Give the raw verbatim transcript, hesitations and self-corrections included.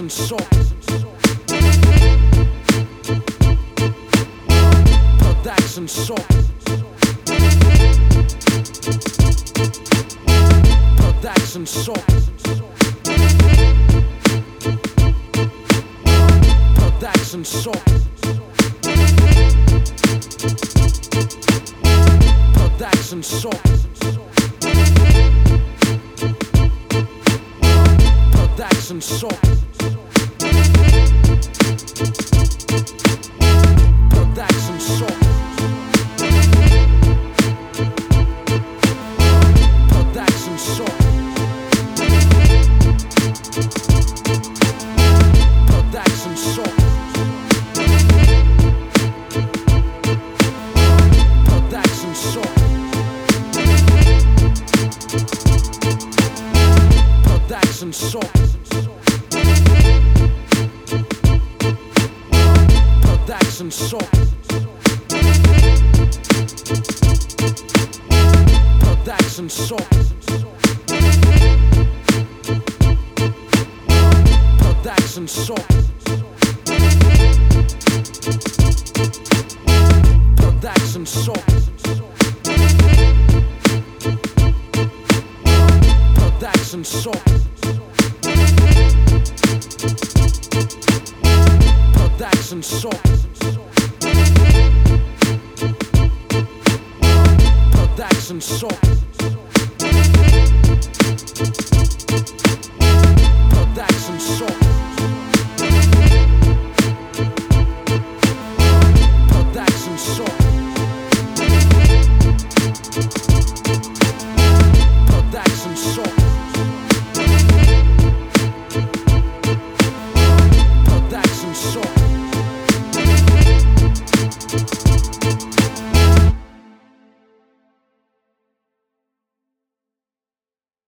Production Shop. Production Shop. Production Shop. Production Shop. Production Shop. Production Shop. Production Shop. Production Shop. Production Shop. Production Shop. Production Shop. Production Shop. Production Shop. Production Shop. Production Shop. Production Shop. Production Shop. Production Shop.